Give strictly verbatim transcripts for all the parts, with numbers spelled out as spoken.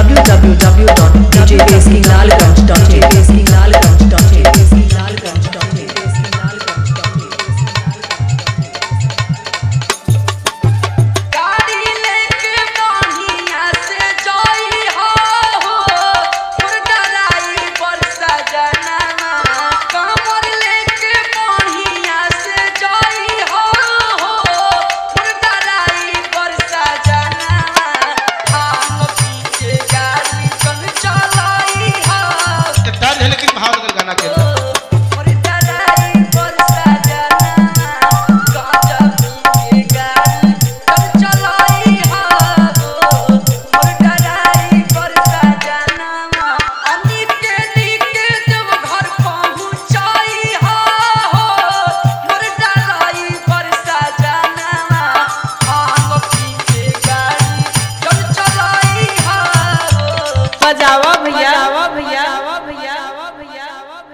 w w w dot d j baskinlalganj dot in baskinlalganj dot in baskinlalganj dot in बजावा भैया भैया भैया भैया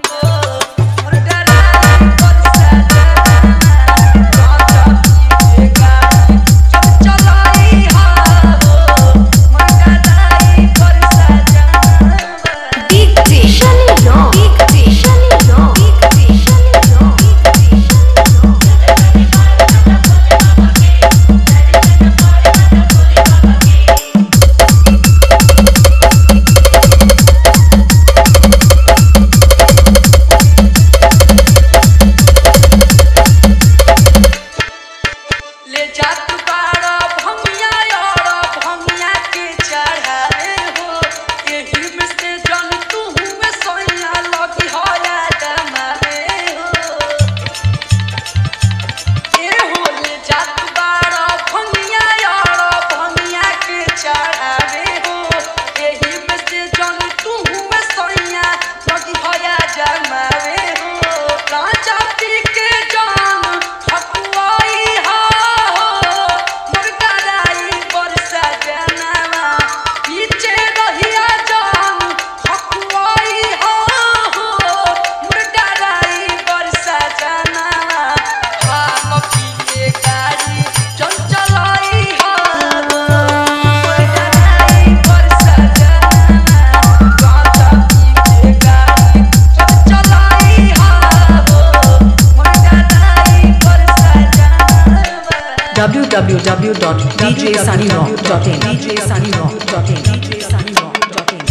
w w w dot d j sunny rock dot in d j sunny rock dot in d j sunny rock dot in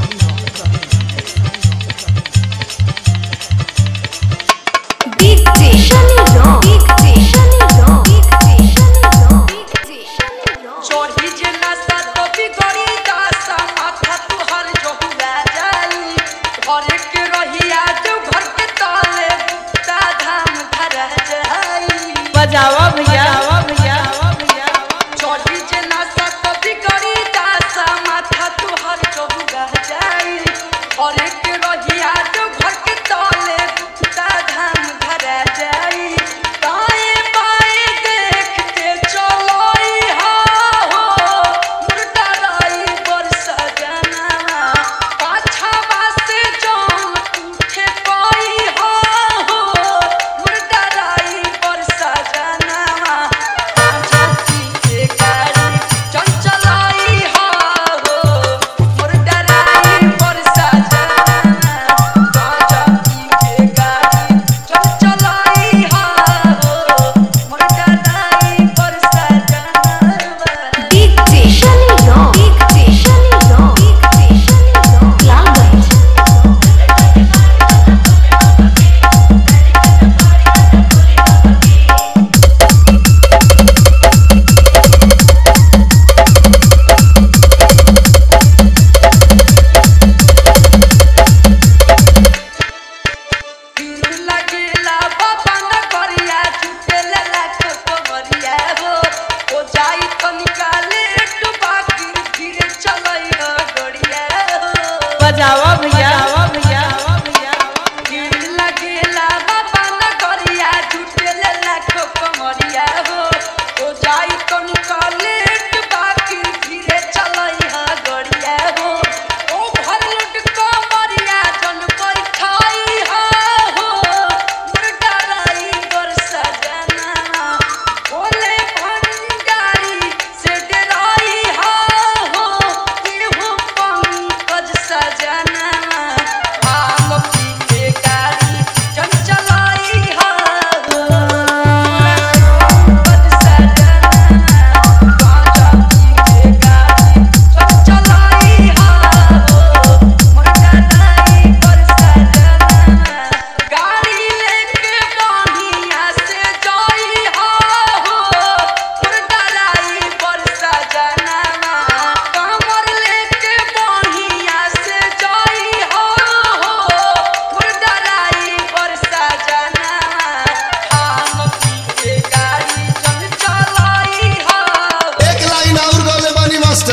D J Sunny Rock D J Sunny Rock D J Sunny Rock D J Sunny Rock चोरी जे नशा तो बिगड़ी दासा माथा तुहर जो हुआ जाई घरे के रहिया जो घर के ताले गुप्ता धाम धर जाई बजावा भैया भैया भैया चोरी जे नशा तो बिगड़ी दासा माथा तुहर जो हुआ जाई घरे के रहिया जो घर के ताले गुप्ता धाम धर जाई दाएं बाएं देख के चलोई हा हो मुर्दाराई बरसा जाना पाछावा से जान उठे पाई हा हो मुर्दाराई बरसा जाना आजादी के गाड़ी चंचलाई हा हो मुर्दाराई बरसा जाना आजादी के गाड़ी चंचलाई हा हो मुर्दाराई बरसा जाना D J Sunny Rock D J Sunny Rock D J Sunny Rock Lalganj दिल लगेला बाबा न करिया छुटेला लाख कमरिया हो ओ जाई तो निकाले टुबा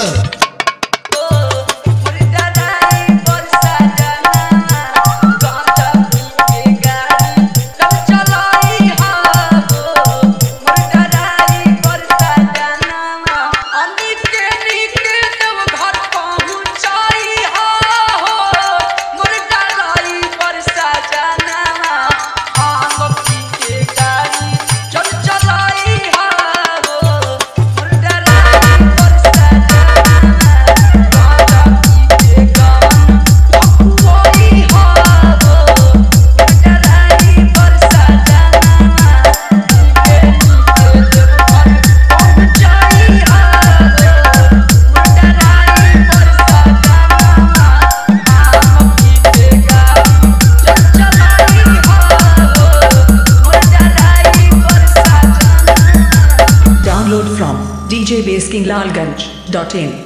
Download from d j base king lalganj dot in.